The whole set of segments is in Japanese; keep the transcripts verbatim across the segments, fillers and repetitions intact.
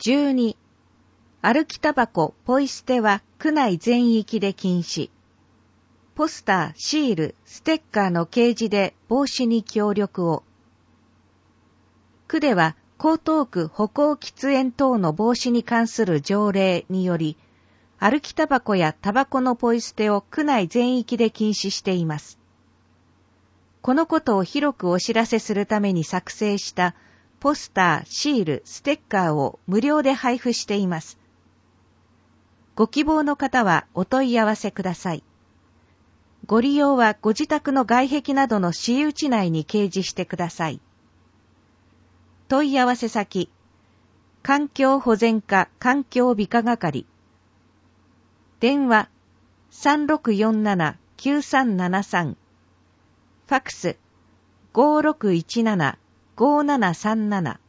じゅうに、歩きタバコ、ポイ捨ては区内全域で禁止。ポスター、シール、ステッカーの掲示で防止に協力を。区では江東区歩行喫煙等の防止に関する条例により、歩きタバコやタバコのポイ捨てを区内全域で禁止しています。このことを広くお知らせするために作成したポスター、シール、ステッカーを無料で配布しています。ご希望の方はお問い合わせください。ご利用はご自宅の外壁などの私有地内に掲示してください。問い合わせ先、環境保全課環境美化係。電話 さんろくよんななきゅうさんななさん。ファクス ごろくいちななごななさんなな。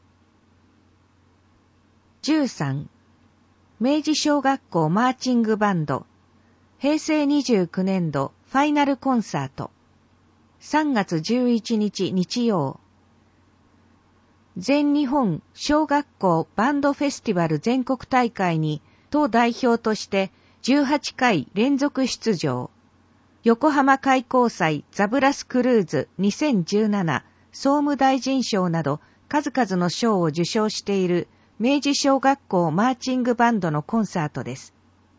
じゅうさん、明治小学校マーチングバンド平成にじゅうきゅうねんどファイナルコンサートさんがつじゅういちにち日曜。全日本小学校バンドフェスティバル全国大会に党代表としてじゅうはちかい連続出場。横浜開港祭ザブラスクルーズにせんじゅうなな総務大臣賞など数々の賞を受賞している明治小学校マーチングバンドのコンサートです。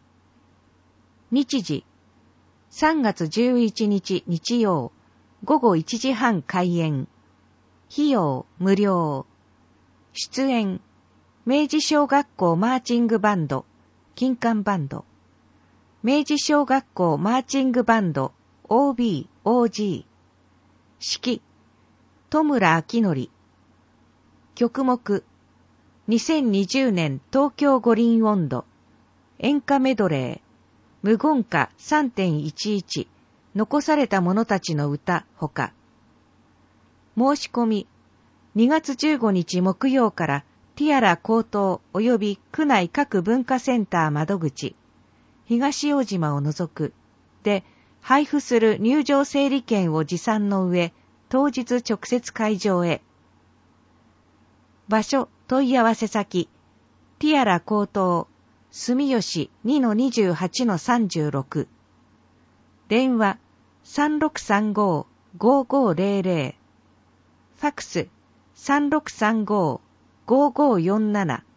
日時、さんがつじゅういちにち日曜、ごごいちじはん開演。費用無料。出演、明治小学校マーチングバンド、金管バンド。明治小学校マーチングバンド、オービー、オージー。指揮、戸村明則。曲目、にせんにじゅうねん東京五輪音頭、演歌メドレー、無言歌 さんてんいちいち 残された者たちの歌ほか。申し込み、にがつじゅうごにち木曜からティアラ高等及び区内各文化センター窓口、東大島を除くで配布する入場整理券を持参の上、当日直接会場へ。場所、問い合わせ先、ティアラ高等住吉 にのにじゅうはちのさんじゅうろく。電話 さんろくさんご ごごぜろぜろ。ファクス さんろくさんご ごごよんなな。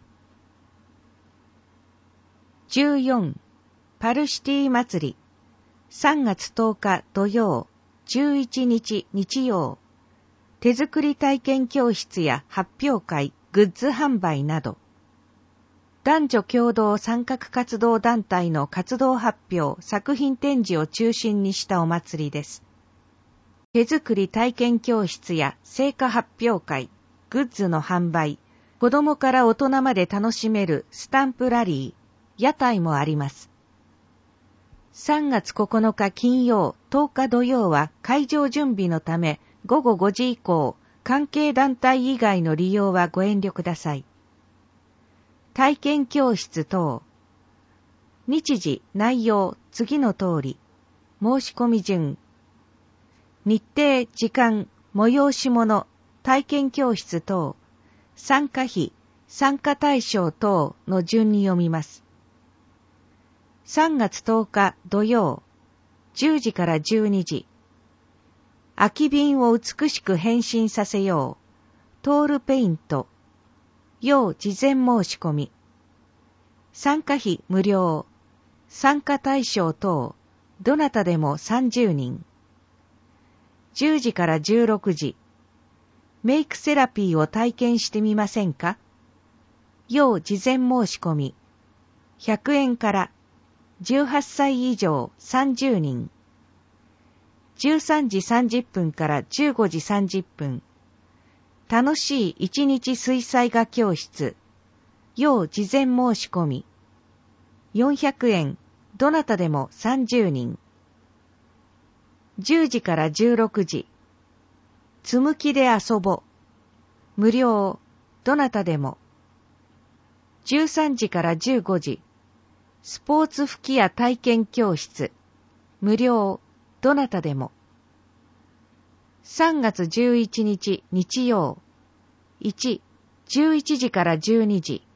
じゅうよん、パルシティ祭りさんがつとおか土曜、じゅういちにち日曜。手作り体験教室や発表会、グッズ販売など。男女共同参画活動団体の活動発表、作品展示を中心にしたお祭りです。手作り体験教室や成果発表会、グッズの販売、子供から大人まで楽しめるスタンプラリー、屋台もあります。さんがつここのか金曜、とおか土曜は会場準備のためごごごじ以降、関係団体以外の利用はご遠慮ください。体験教室等。日時、内容、次の通り。申し込み順。日程、時間、催し物、体験教室等。参加費、参加対象等の順に読みます。さんがつとおか土曜、じゅうじからじゅうにじ。空き瓶を美しく変身させよう。トールペイント。要事前申し込み。参加費無料。参加対象等、どなたでもさんじゅうにん。じゅうじからじゅうろくじ。メイクセラピーを体験してみませんか？要事前申し込み。ひゃくえんからじゅうはっさい以上さんじゅうにん。じゅうさんじさんじゅっぷんからじゅうごじさんじゅっぷん。楽しい一日水彩画教室。要事前申し込み。よんひゃくえん、どなたでもさんじゅうにん。じゅうじからじゅうろくじ。つむきで遊ぼ。無料、どなたでも。じゅうさんじからじゅうごじ。スポーツ吹き矢体験教室。無料、どなたでも。さんがつじゅういちにち日曜。いち、じゅういちじからじゅうにじ。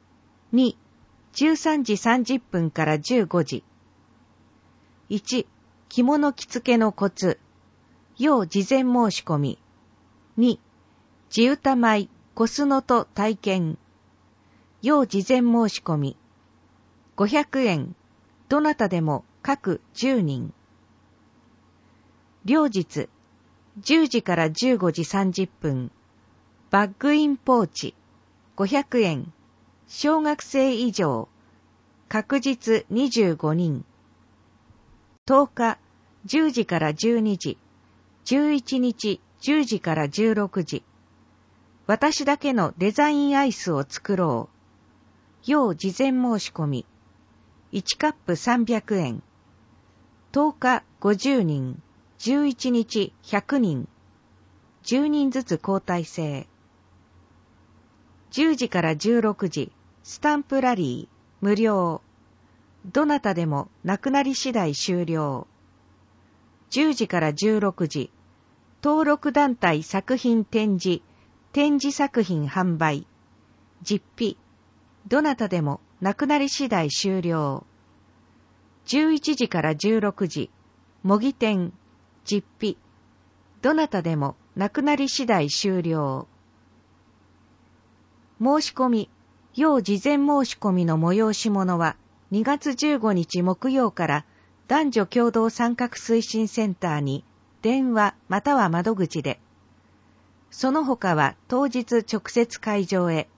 に、じゅうさんじさんじゅっぷんからじゅうごじ。いち、着物着付けのコツ。要事前申し込み。に、地歌舞、コスノと体験。要事前申し込み。ごひゃくえん。どなたでも各じゅうにん。両日、じゅうじからじゅうごじさんじゅっぷん。バッグインポーチ、ごひゃくえん。小学生以上、確実にじゅうごにん。とおか、じゅうじからじゅうにじ。じゅういちにち、じゅうじからじゅうろくじ。私だけのデザインアイスを作ろう。要事前申し込み。いちカップさんびゃくえん。とおかごじゅうにん。じゅういちにちひゃくにん。じゅうにんずつ交代制。じゅうじからじゅうろくじ、スタンプラリー、無料。どなたでもなくなり次第終了。じゅうじからじゅうろくじ、登録団体作品展示、展示作品販売。実費。どなたでもなくなり次第終了。じゅういちじからじゅうろくじ、模擬店、実費。どなたでもなくなり次第終了。申し込み、要事前申し込みの催し物はにがつじゅうごにち木曜から男女共同参画推進センターに電話または窓口で。その他は当日直接会場へ。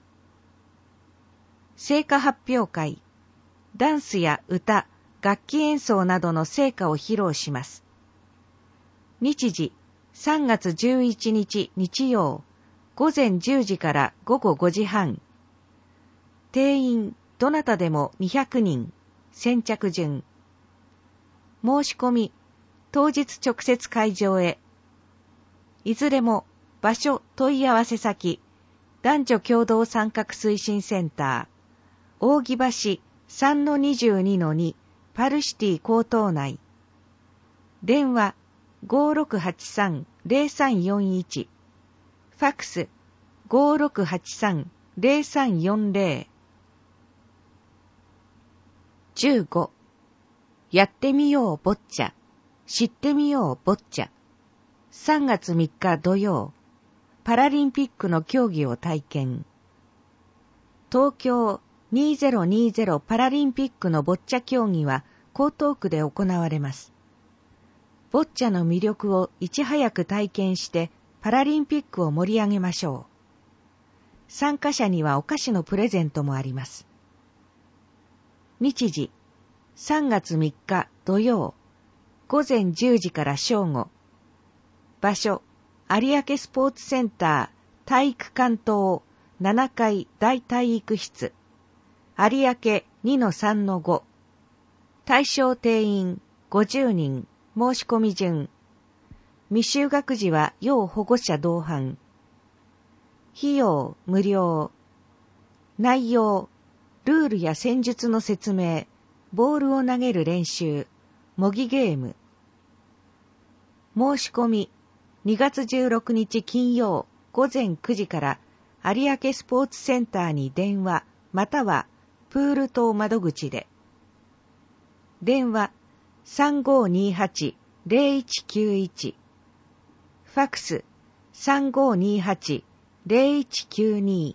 成果発表会、ダンスや歌、楽器演奏などの成果を披露します。日時、さんがつじゅういちにち日曜、ごぜんじゅうじからごごごじはん。定員、どなたでもにひゃくにん、先着順。申し込み、当日直接会場へ。いずれも、場所、問い合わせ先、男女共同参画推進センター、扇橋 さんのにじゅうにのに パルシティ高等内。電話、ごろくはちさん ぜろさんよんいち。ファックス、ごろくはちさん ぜろさんよんぜろ。じゅうご、やってみようボッチャ、知ってみようボッチャ。さんがつみっか土曜、パラリンピックの競技を体験。東京にせんにじゅうパラリンピックのボッチャ競技は江東区で行われます。ボッチャの魅力をいち早く体験してパラリンピックを盛り上げましょう。参加者にはお菓子のプレゼントもあります。日時、さんがつみっか土曜、ごぜんじゅうじから正午。場所、有明スポーツセンター体育館棟ななかい大体育室。有明 にのさんのご。対象定員ごじゅうにん、申し込み順。未就学児は要保護者同伴。費用無料。内容、ルールや戦術の説明、ボールを投げる練習、模擬ゲーム。申し込み、にがつじゅうろくにち金曜ごぜんくじから有明スポーツセンターに電話またはプール等窓口で。電話 さんごにはち ぜろいちきゅういち。ファックス さんごにはち ぜろいちきゅうに。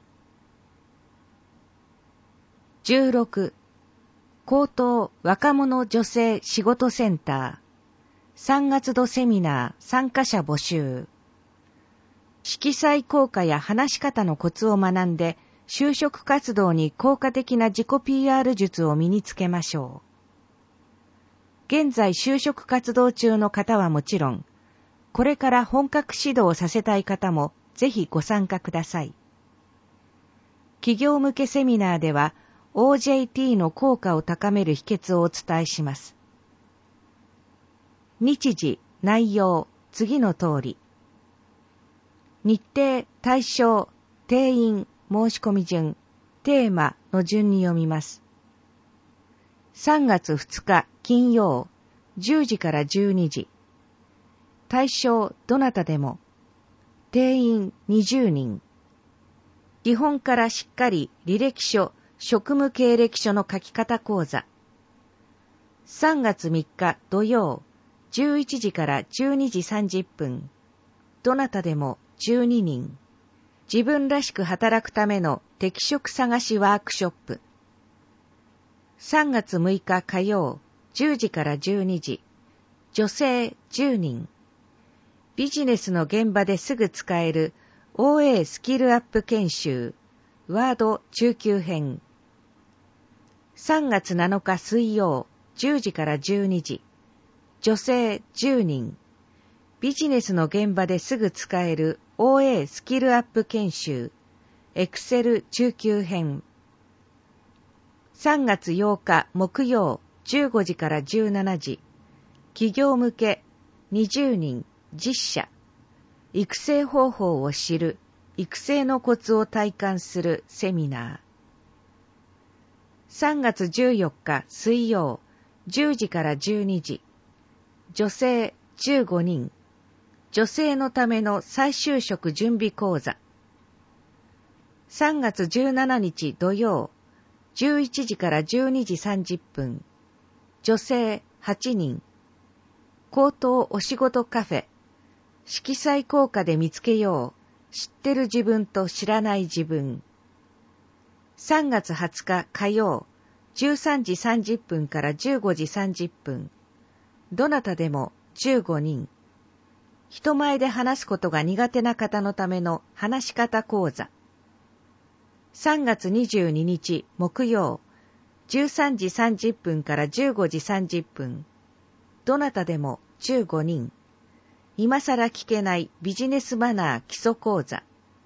じゅうろく、高等若者女性仕事センターさんがつ度セミナー参加者募集。色彩効果や話し方のコツを学んで就職活動に効果的な自己 ピーアール 術を身につけましょう。現在就職活動中の方はもちろん、これから本格指導をさせたい方もぜひご参加ください。企業向けセミナーでは オージェーティー の効果を高める秘訣をお伝えします。日時、内容、次の通り。日程、対象、定員、申し込み順、テーマの順に読みます。さんがつふつか金曜、じゅうじからじゅうにじ。対象、どなたでも。定員にじゅうにん。基本からしっかり履歴書、 職務経歴書の書き方講座。さんがつみっか土曜、じゅういちじからじゅうにじさんじゅっぷん。どなたでもじゅうににん。自分らしく働くための適職探しワークショップ。さんがつむいか火曜、じゅうじからじゅうにじ。女性じゅうにん。ビジネスの現場ですぐ使える オーエー スキルアップ研修。ワード中級編。さんがつなのか水曜、じゅうじからじゅうにじ。女性じゅうにん。ビジネスの現場ですぐ使える オーエー スキルアップ研修。エクセル中級編。さんがつようか木曜、じゅうごじからじゅうしちじ。企業向けにじゅうにん実写。育成方法を知る、育成のコツを体感するセミナー。さんがつじゅうよっか水曜、じゅうじからじゅうにじ。女性じゅうごにん。女性のための再就職準備講座。さんがつじゅうしちにち土曜、じゅういちじからじゅうにじさんじゅっぷん。女性はちにん。高等お仕事カフェ。色彩効果で見つけよう。知ってる自分と知らない自分。さんがつはつか火曜、じゅうさんじさんじゅっぷんからじゅうごじさんじゅっぷん。どなたでもじゅうごにん。人前で話すことが苦手な方のための話し方講座。さんがつにじゅうににち木曜、じゅうさんじさんじゅっぷんからじゅうごじさんじゅっぷん。どなたでもじゅうごにん。今さら聞けないビジネスマナー基礎講座。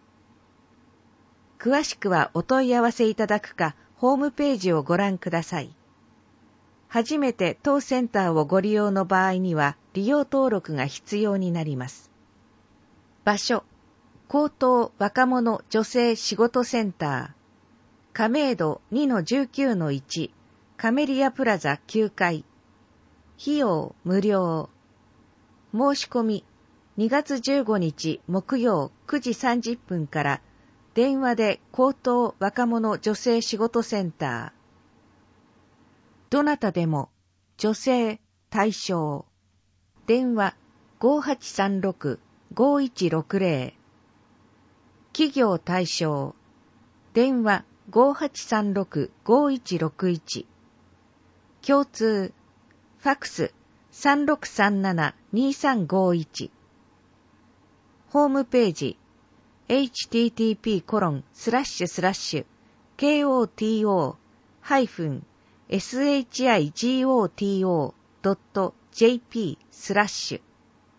詳しくはお問い合わせいただくか、ホームページをご覧ください。初めて当センターをご利用の場合には、利用登録が必要になります。場所、高等若者女性仕事センター。亀戸 にのじゅうきゅうのいち、カメリアプラザきゅうかい。費用無料。申し込み、にがつじゅうごにち木曜くじさんじゅっぷんから、電話で高等若者女性仕事センター。どなたでも、女性対象。電話 ごーはちさんろく ごーいちろくぜろ。企業対象。電話 ごーはちさんろく ごーいちろくいち。共通。ファクス さんろくさんなな にさんごいち。ホームページ エイチティーティーピーコロンスラッシュスラッシュ ケーオーティーオー ハイフン エスエイチアイジーオーティーオー ドット ジェーピー スラッシュ。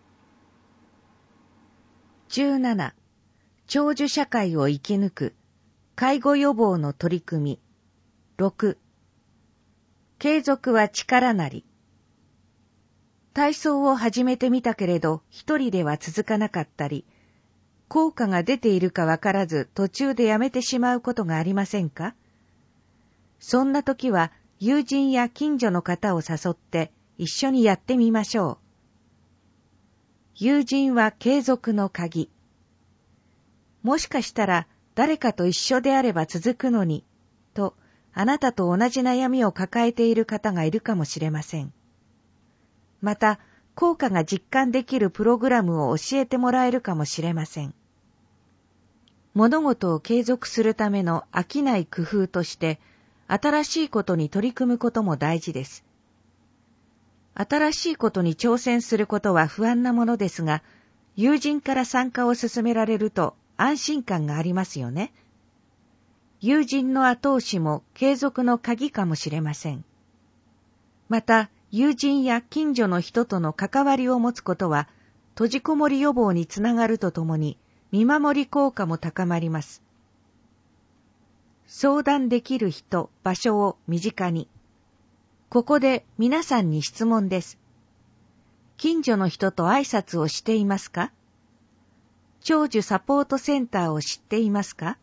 じゅうなな、長寿社会を生き抜く介護予防の取り組み。ろく、継続は力なり。体操を始めてみたけれど一人では続かなかったり、効果が出ているかわからず途中でやめてしまうことがありませんか？そんな時は友人や近所の方を誘って一緒にやってみましょう。友人は継続の鍵。もしかしたら誰かと一緒であれば続くのに、とあなたと同じ悩みを抱えている方がいるかもしれません。また、効果が実感できるプログラムを教えてもらえるかもしれません。物事を継続するための飽きない工夫として、新しいことに取り組むことも大事です。新しいことに挑戦することは不安なものですが、友人から参加を勧められると安心感がありますよね。友人の後押しも継続の鍵かもしれません。また、友人や近所の人との関わりを持つことは、閉じこもり予防につながるとともに、見守り効果も高まります。相談できる人、場所を身近に。ここで皆さんに質問です。近所の人と挨拶をしていますか？長寿サポートセンターを知っていますか？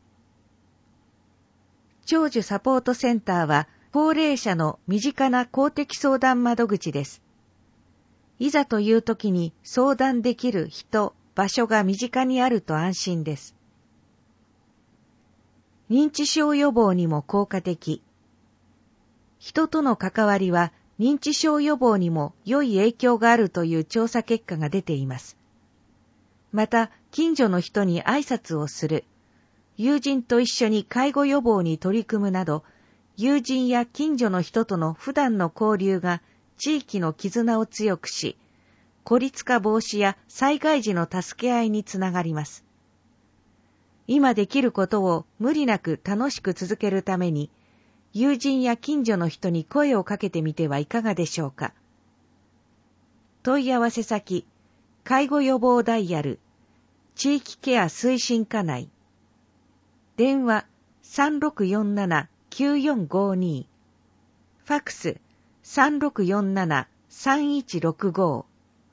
長寿サポートセンターは、高齢者の身近な公的相談窓口です。いざという時に相談できる人、場所が身近にあると安心です。 認知症予防にも効果的。人との関わりは認知症予防にも良い影響があるという調査結果が出ています。また、近所の人に挨拶をする、友人と一緒に介護予防に取り組むなど、友人や近所の人との普段の交流が地域の絆を強くし、孤立化防止や災害時の助け合いにつながります。今できることを無理なく楽しく続けるために、友人や近所の人に声をかけてみてはいかがでしょうか。問い合わせ先、介護予防ダイヤル、地域ケア推進課内。電話 さんろくよんななきゅうよんごに。ファックス さんろくよんななさんいちろくご。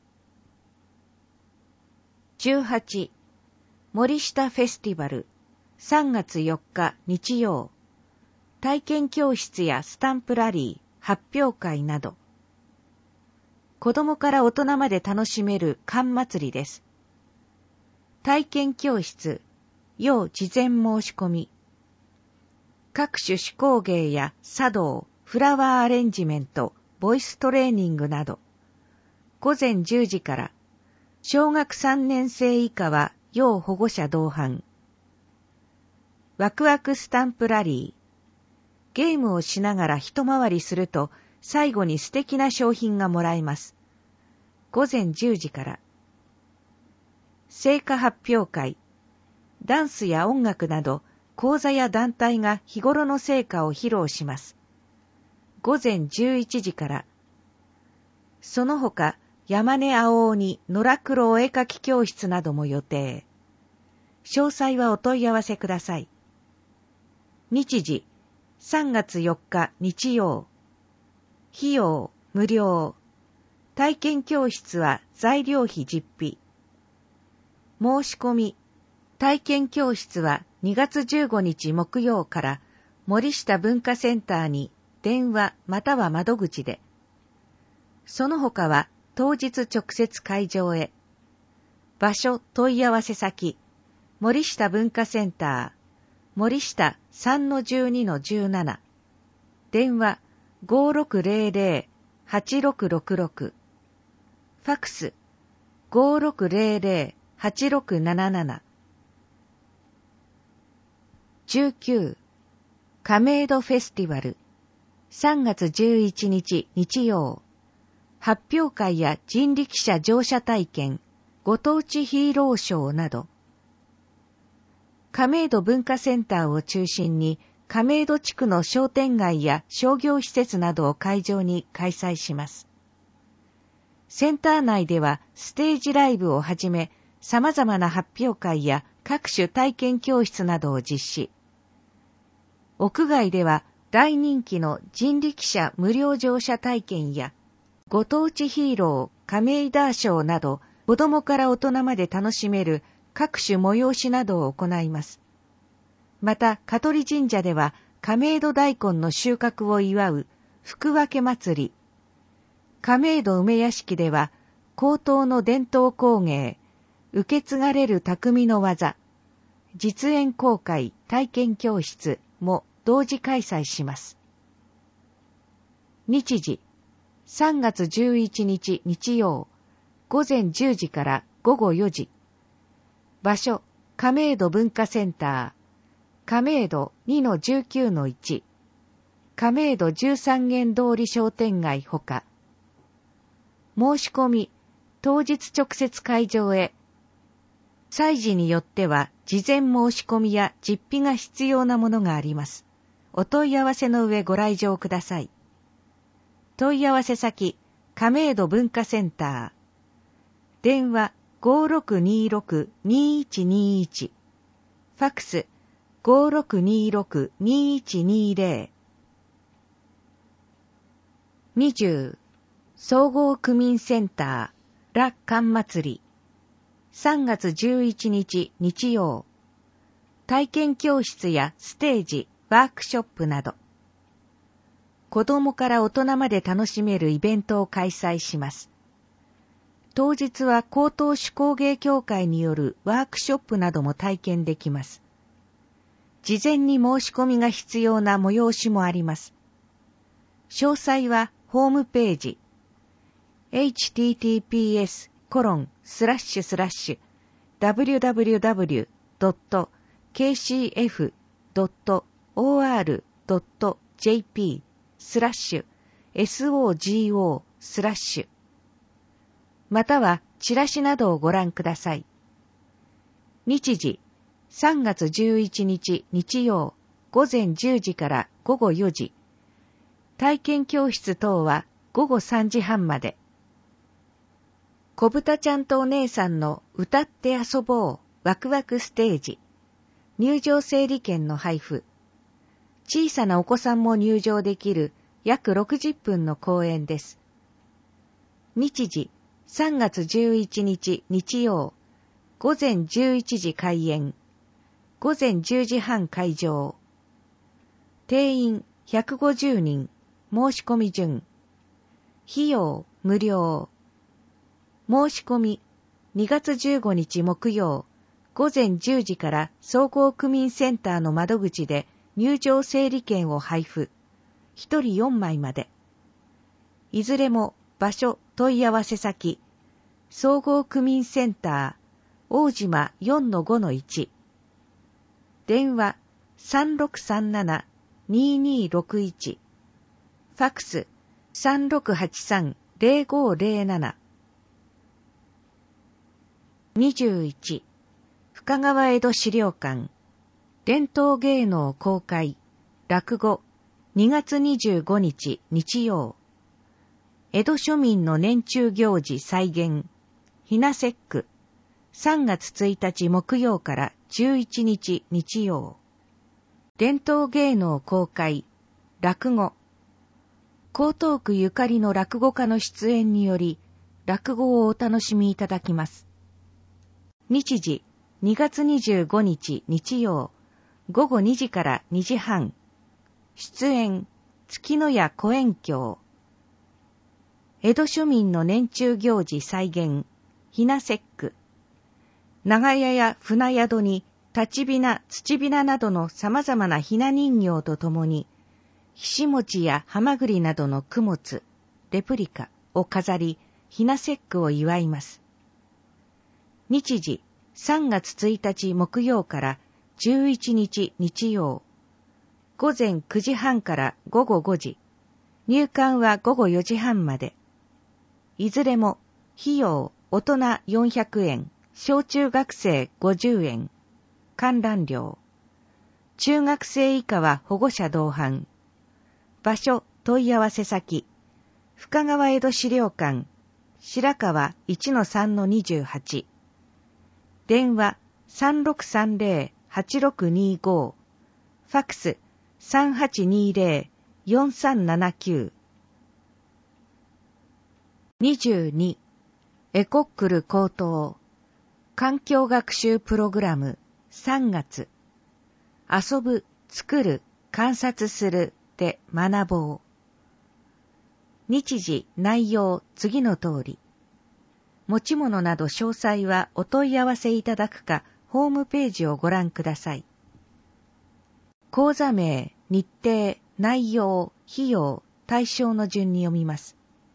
じゅうはち、森下フェスティバル、さんがつよっか日曜。体験教室やスタンプラリー、発表会など。子供から大人まで楽しめる缶祭りです。体験教室、要事前申し込み。各種手工芸や茶道、フラワーアレンジメント、ボイストレーニングなど。ごぜんじゅうじから。小学さんねん生以下は要保護者同伴。ワクワクスタンプラリー。ゲームをしながら一回りすると最後に素敵な商品がもらえます。ごぜんじゅうじから。成果発表会。ダンスや音楽など講座や団体が日頃の成果を披露します。ごぜんじゅういちじから。その他、山根青鬼野良黒お絵かき教室なども予定。詳細はお問い合わせください。日時、さんがつよっか日曜。費用、無料。体験教室は材料費実費。申し込み。体験教室はにがつじゅうごにち木曜から森下文化センターに電話または窓口で。その他は当日直接会場へ。場所問い合わせ先。森下文化センター。森下 さんのじゅうにのじゅうなな。電話 ごろくぜろぜろはちろくろくろく。ファックス ごろくぜろぜろはちろくなななな。じゅうきゅう、亀戸フェスティバル、さんがつじゅういちにち日曜。発表会や人力車乗車体験、ご当地ヒーローショーなど。亀戸文化センターを中心に亀戸地区の商店街や商業施設などを会場に開催します。センター内ではステージライブをはじめ様々な発表会や各種体験教室などを実施。屋外では大人気の人力車無料乗車体験やご当地ヒーロー亀戸ショーなど子供から大人まで楽しめる各種催しなどを行います。また、香取神社では亀戸大根の収穫を祝う福分け祭り。亀戸梅屋敷では高等の伝統工芸、受け継がれる匠の技、実演公開体験教室も同時開催します。日時、さんがつじゅういちにち日曜、ごぜんじゅうじからごごよじ。場所、亀戸文化センター、亀戸 にのじゅうきゅうのいち、亀戸十三軒通り商店街ほか。申し込み、当日直接会場へ。催事によっては事前申し込みや実費が必要なものがあります。お問い合わせの上ご来場ください。問い合わせ先、亀戸文化センター。電話 ごろくにろくにいちにいち。ファックス ごろくにろくにいちにぜろ。にじゅう、総合区民センター、ラ・カン祭り。さんがつじゅういちにち日曜。体験教室やステージ、ワークショップなど。子供から大人まで楽しめるイベントを開催します。当日は高等手工芸協会によるワークショップなども体験できます。 事前に申し込みが必要な催しもあります。詳細はホームページ エイチティーティーピーエスコロンスラッシュスラッシュダブリュダブリュダブリュドットケーシーエフドットオーアールドットジェーピースラッシュエスオージーオースラッシュまたはチラシなどをご覧ください。日時さんがつじゅういちにち日曜午前じゅうじから午後よじ。体験教室等は午後さんじはんまで。小豚ちゃんとお姉さんの歌って遊ぼうワクワクステージ。入場整理券の配布。小さなお子さんも入場できる約ろくじゅっぷんの公演です。日時さんがつじゅういちにち日曜午前じゅういちじ開演。午前じゅうじはん会場。定員ひゃくごじゅうにん。申し込み順。費用無料。申し込みにがつじゅうごにち木曜午前じゅうじから総合区民センターの窓口で入場整理券を配布。ひとりよんまいまで。いずれも場所問い合わせ先。総合区民センター大島 よんのごのいち。電話 さんろくさんななにーにーろくいち。ファクス さんろくはちさんゼロごゼロなな。にじゅういち深川江戸資料館伝統芸能公開落語にがつにじゅうごにち日曜江戸庶民の年中行事再現ひな節句さんがつついたち木曜からじゅういちにち日曜伝統芸能公開落語江東区ゆかりの落語家の出演により落語をお楽しみいただきます。日時にがつにじゅうごにち日曜ごごにじからにじはん。出演月の家小圓教江戸庶民の年中行事再現ひな節句長屋や船宿に立ちびな土びななどの様々なひな人形とともにひし餅やはまぐりなどの供物レプリカを飾りひな節句を祝います。日時さんがつついたち木曜からじゅういちにち日曜午前くじはんからごごごじ。入館はごごよじはんまで。いずれも費用大人よんひゃくえん小中学生ごじゅうえん観覧料中学生以下は保護者同伴場所問い合わせ先深川江戸資料館白川 いちのさんのにじゅうはち。電話 さんろくさんゼロはちろくにご。ファクス さんはちにゼロよんさんななきゅう。にじゅうにエコックル高等環境学習プログラムさんがつ遊ぶ、作る、観察するで学ぼう。日時、内容、次の通り。持ち物など詳細はお問い合わせいただくか、ホームページをご覧ください。講座名、日程、内容、費用、対象の順に読みます。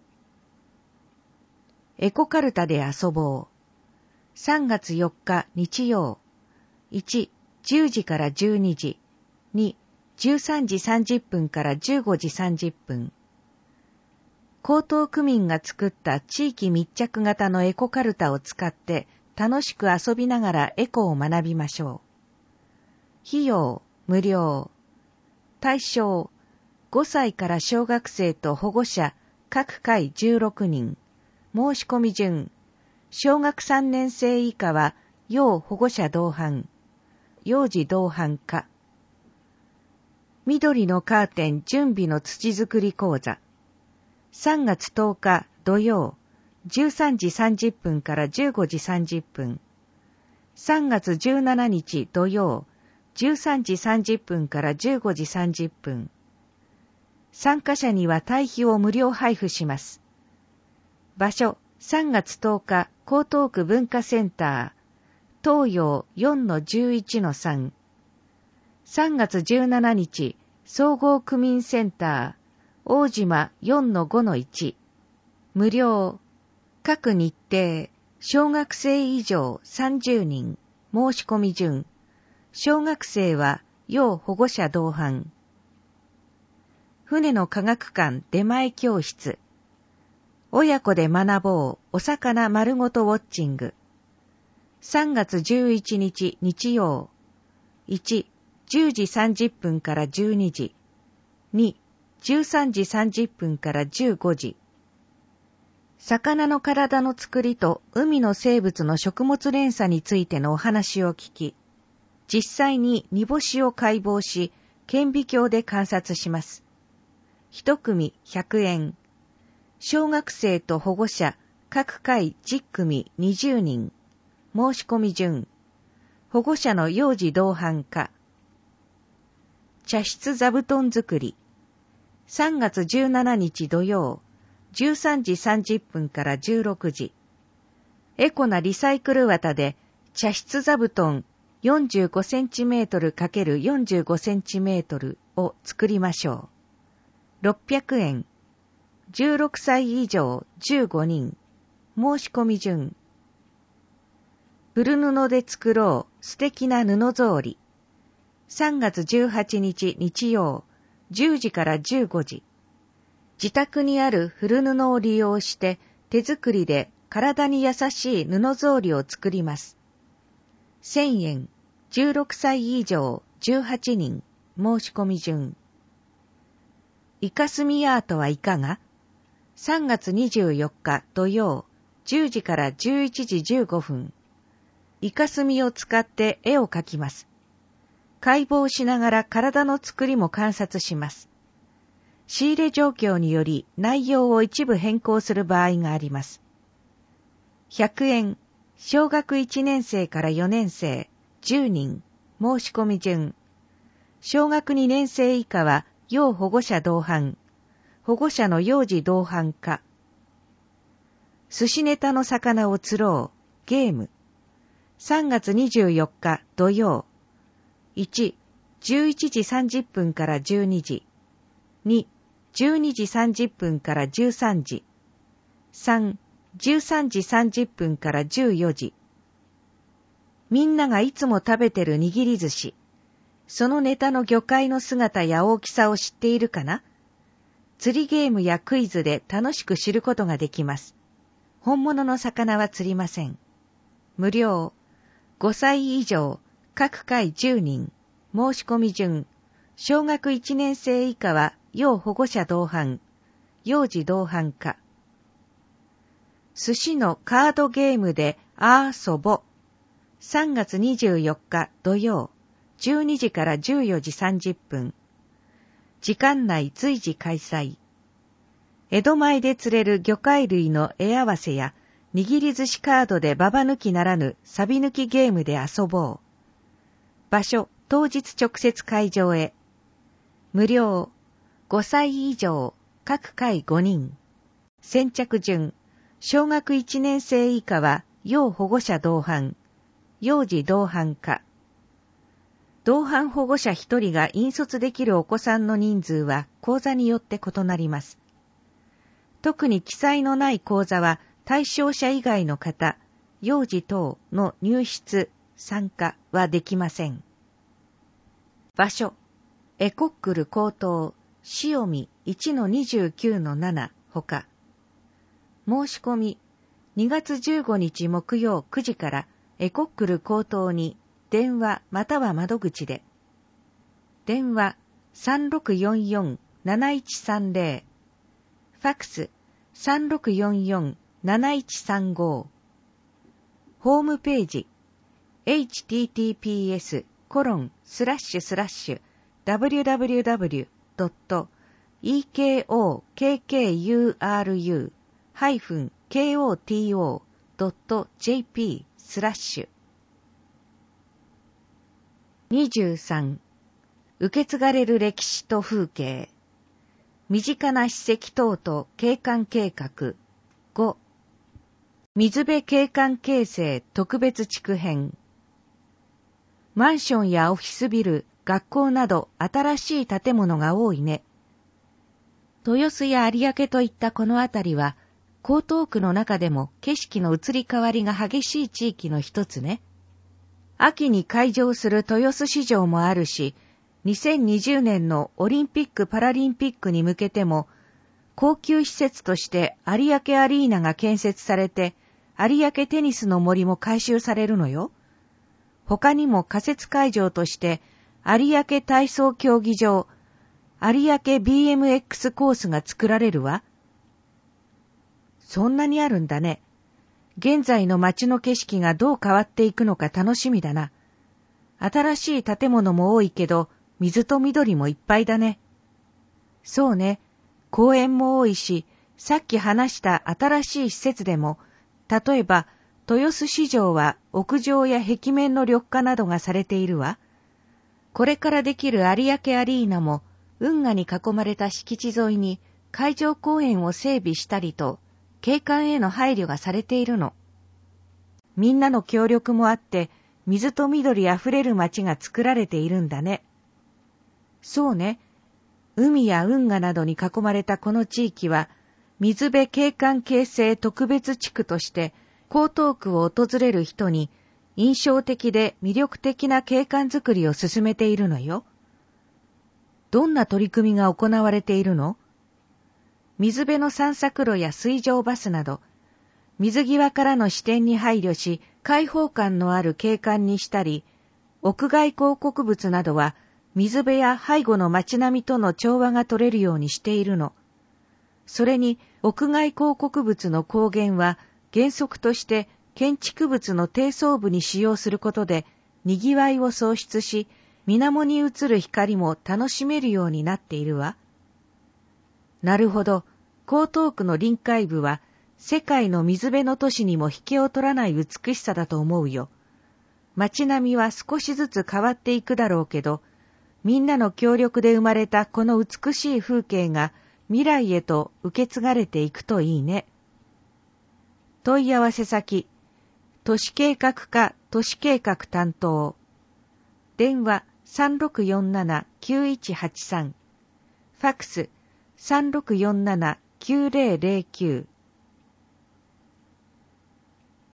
エコカルタで遊ぼう。さんがつよっか日曜。いち、じゅうじからじゅうにじ。に、じゅうさんじさんじゅっぷんからじゅうごじさんじゅっぷん。江東区民が作った地域密着型のエコカルタを使って楽しく遊びながらエコを学びましょう。費用無料。対象ごさいから小学生と保護者各回じゅうろくにん。申し込み順小学さんねん生以下は要保護者同伴幼児同伴か緑のカーテン準備の土作り講座さんがつとおか土曜じゅうさんじさんじゅっぷんからじゅうごじさんじゅっぷんさんがつじゅうしちにち土曜じゅうさんじさんじゅっぷんからじゅうごじさんじゅっぷん参加者には堆肥を無料配布します。場所さんがつとおか江東区文化センター東洋 よんのじゅういちのさんさんがつじゅうしちにち、総合区民センター、大島 よんのごのいち。無料。各日程、小学生以上さんじゅうにん、申し込み順。小学生は要保護者同伴。船の科学館出前教室。親子で学ぼうお魚丸ごとウォッチング。さんがつじゅういちにち日曜。いち、じゅうじさんじゅっぷんからじゅうにじ。に、じゅうさんじさんじゅっぷんからじゅうごじ。魚の体の作りと海の生物の食物連鎖についてのお話を聞き、実際に煮干しを解剖し、顕微鏡で観察します。一組ひゃくえん。小学生と保護者、各回じゅっくみにじゅうにん。申し込み順。保護者の幼児同伴可。茶室座布団作り。さんがつじゅうしちにち土曜。じゅうさんじさんじゅっぷんからじゅうろくじ。エコなリサイクル綿で茶室座布団 よんじゅうごセンチメートルかけるよんじゅうごセンチメートル を作りましょう。ろっぴゃくえん。じゅうろくさい以上じゅうごにん。申し込み順。古布で作ろう素敵な布草履。さんがつじゅうはちにち日曜。じゅうじからじゅうごじ。自宅にある古布を利用して手作りで体に優しい布草履を作ります。せんえん、じゅうろくさい以上じゅうはちにん、申し込み順。イカスミアートはいかが？ さんがつにじゅうよっか土曜、じゅうじからじゅういちじじゅうごふん。イカスミを使って絵を描きます。解剖しながら体の作りも観察します。仕入れ状況により内容を一部変更する場合があります。ひゃくえん、小学いちねんせいからよねんせい、じゅうにん、申し込み順。小学にねんせい以下は要保護者同伴、保護者の幼児同伴可。寿司ネタの魚を釣ろう、ゲーム。さんがつにじゅうよっか土曜。いち、じゅういちじさんじゅっぷんからじゅうにじ。に、じゅうにじさんじゅっぷんからじゅうさんじ。さん、じゅうさんじさんじゅっぷんからじゅうよじ。みんながいつも食べてる握り寿司。そのネタの魚介の姿や大きさを知っているかな？釣りゲームやクイズで楽しく知ることができます。本物の魚は釣りません。無料。ごさい以上、各回じゅうにん。申し込み順。小学いちねんせい以下は要保護者同伴、幼児同伴可。寿司のカードゲームであーそぼ。さんがつにじゅうよっか土曜、じゅうにじからじゅうよじさんじゅっぷん。時間内随時開催。江戸前で釣れる魚介類の絵合わせや握り寿司カードでババ抜きならぬサビ抜きゲームで遊ぼう。場所、当日直接会場へ。無料。ごさい以上、各回ごにん。先着順。小学いちねんせい以下は要保護者同伴、幼児同伴可。同伴保護者ひとりが引率できるお子さんの人数は講座によって異なります。特に記載のない講座は対象者以外の方、幼児等の入室、参加はできません。場所、エコックル高等、塩見 いちのにじゅうきゅうのなな ほか。申し込み、にがつじゅうごにち木曜くじからエコックル高等に電話または窓口で。電話 さんろくよんよんなないちさんぜろ。ファックス さんろくよんよんなないちさんご。ホームページ エイチティーティーピーエスコロンスラッシュスラッシュダブリューダブリューダブリュードットイーケーオーケーケーユーアールユーハイフンケーオーティーオードットジェーピースラッシュにじゅうさん。受け継がれる歴史と風景。身近な史跡等と景観計画。ご。水辺景観形成特別地区編。マンションやオフィスビル、 学校など新しい建物が多いね。豊洲や有明といったこの辺りは、江東区の中でも景色の移り変わりが激しい地域の一つね。秋に開場する豊洲市場もあるし、にせんにじゅうねんのオリンピック・パラリンピックに向けても、高級施設として有明アリーナが建設されて、有明テニスの森も改修されるのよ。他にも仮設会場として、有明体操競技場、有明 ビーエムエックス コースが作られるわ。そんなにあるんだね。現在の街の景色がどう変わっていくのか楽しみだな。新しい建物も多いけど、水と緑もいっぱいだね。そうね。公園も多いし、さっき話した新しい施設でも、例えば、豊洲市場は屋上や壁面の緑化などがされているわ。これからできる有明アリーナも、運河に囲まれた敷地沿いに海上公園を整備したりと、景観への配慮がされているの。みんなの協力もあって、水と緑あふれる街が作られているんだね。そうね。海や運河などに囲まれたこの地域は、水辺景観形成特別地区として、江東区を訪れる人に印象的で魅力的な景観づくりを進めているのよ。どんな取り組みが行われているの？水辺の散策路や水上バスなど、水際からの視点に配慮し、開放感のある景観にしたり、屋外広告物などは、水辺や背後の街並みとの調和が取れるようにしているの。それに、屋外広告物の光源は、原則として建築物の低層部に使用することで、賑わいを創出し、水面に映る光も楽しめるようになっているわ。なるほど。江東区の臨海部は、世界の水辺の都市にも引けを取らない美しさだと思うよ。街並みは少しずつ変わっていくだろうけど、みんなの協力で生まれたこの美しい風景が未来へと受け継がれていくといいね。問い合わせ先、都市計画課都市計画担当。電話 さんろくよんななきゅういちはちさん。ファックス さんろくよんななきゅうぜろぜろきゅう。